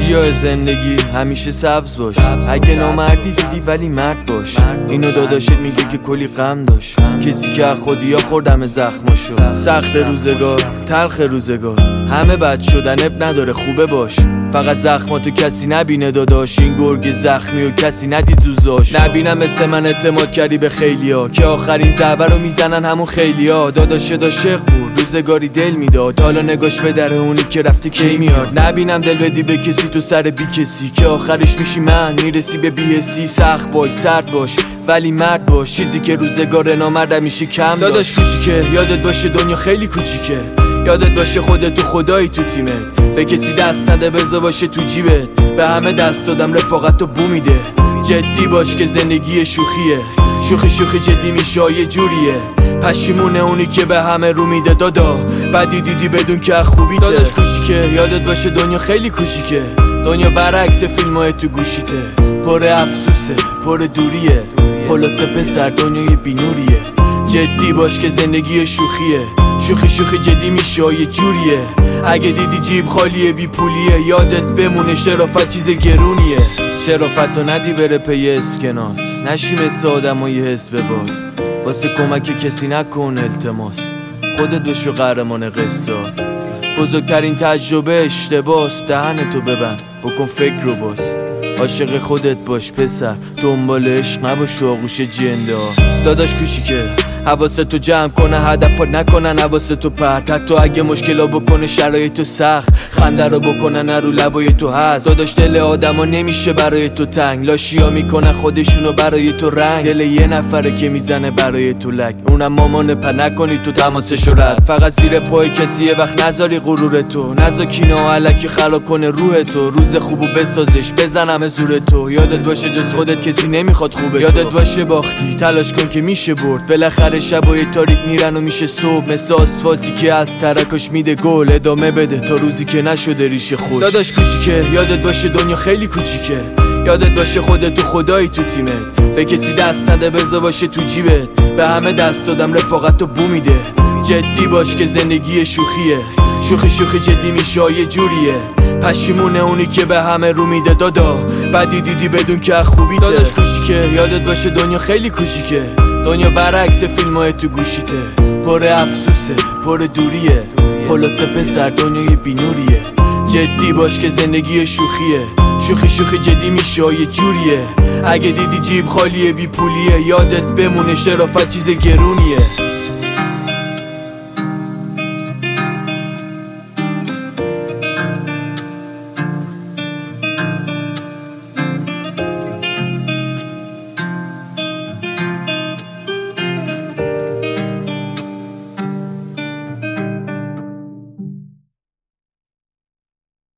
گیاه زندگی همیشه سبز باش. اگه نامردی دیدی ولی مرد باش. اینو داداشت میگه که کلی غم داشت، کسی که خودیا خوردم زخماشو. سخت روزگار تلخ روزگار، همه بد شدن اب نداره خوبه باش. فقط زخماتو کسی نبینه داداش، این گرگ زخمی و کسی ندید زوزاش. نبینم مثل من اعتماد کردی به خیلیا که آخرین ضربه رو میزنن همون خیلیا. داداش عاشق بود روزگاری دل میداد، حالا نگاش به در اونی که رفته کی میاد. نبینم دل بدی به کسی تو سر بی کسی که آخرش میشی من میرسی به بی‌حسی. سخت باش سرد باش ولی مرد باش، چیزی که روزگار نامردم میشه کم داداش. کوچیکه یادت باشه دنیا خیلی کوچیکه، یادت باشه خودت تو خدایی تو تیمت. به کسی دست نده بذار باشه تو جیبت، به همه دست دادم رفاقت رو بو میده. جدی باش که زندگی شوخیه، شوخی جدی میشه یه جوریه. پشیمونه اونی که به همه رو میده دادا، بعدی دیدی بدون که خوبیته. داداش کوچیکه یادت باشه دنیا خیلی کوچیکه، دنیا برعکس فیلمای تو گوشیته. پر افسوسه پر دوریه، خلاصه پسر دنیای بینوریه. جدی باش که زندگی شوخیه، شوخی جدی میشه یه جوریه. اگه دیدی جیب خالیه بی پولیه، یادت بمونه شرافت چیز گرونیه. شرافتو ندی بره پی اسکناس، نشی مثل آدمای حس ببار. واسه کمک کسی نکن التماس، خودت بشو قهرمان قصه. بزرگترین تجربه اشتباس، دهنتو ببند بکن فکر رو باز. عاشق خودت باش پسر، دنبال عشق نباش و آغوش جنده. داداش کوچیکه حواستو جمع کنه، هدفات نکنن حواستو پرت. حتی اگه مشکلا بکنه شرایطو سخت، خنده رو بکنن رو لبای تو هست. داداش دل آدما نمیشه برای تو تنگ، لاشیا میکنن خودشونو برای تو رنگ. دل یه نفره که میزنه برای تو لک، اونم مامانه پر نکنی تو تماسشو رد. فقط زیر پای کسی یه وقت نذاری غرورتو، نذار کینا الکی خراب کنه روحتو. روز خوبو بسازش بزنم زور تو، یادت باشه جز خودت کسی نمیخواد خوبه. یادت باشه باختی تلاش کن که میشه برد، بالاخره شبای تاریک میرن و میشه صبح. مثل آسفالتی که از ترکش میده گل، ادامه بده تا روزی که نشده ریشه خوش. داداش کوچیکه یادت باشه دنیا خیلی کوچیکه، یادت باشه خودت تو خدایی تو تیمت. به کسی دست نده بذار باشه تو جیبت، به همه دست دادم رفاقت رو بو میده. جدی باش که زندگی شوخیه، شوخی جدی میشه یه جوریه. پشیمونه اونی که به همه رو میده دادا، بعدی دیدی بدون که خوبیته. داداش کوچیکه یادت باشه دنیا خیلی کوچیکه، دنیا برعکس فیلمای تو گوشیته. پر افسوسه پر دوریه، خلاصه پسر دنیای بینوریه. جدی باش که زندگی شوخیه، شوخی جدی میشه یه جوریه. اگه دیدی جیب خالیه بی پولیه، یادت بمونه شرافت چیز گرونیه.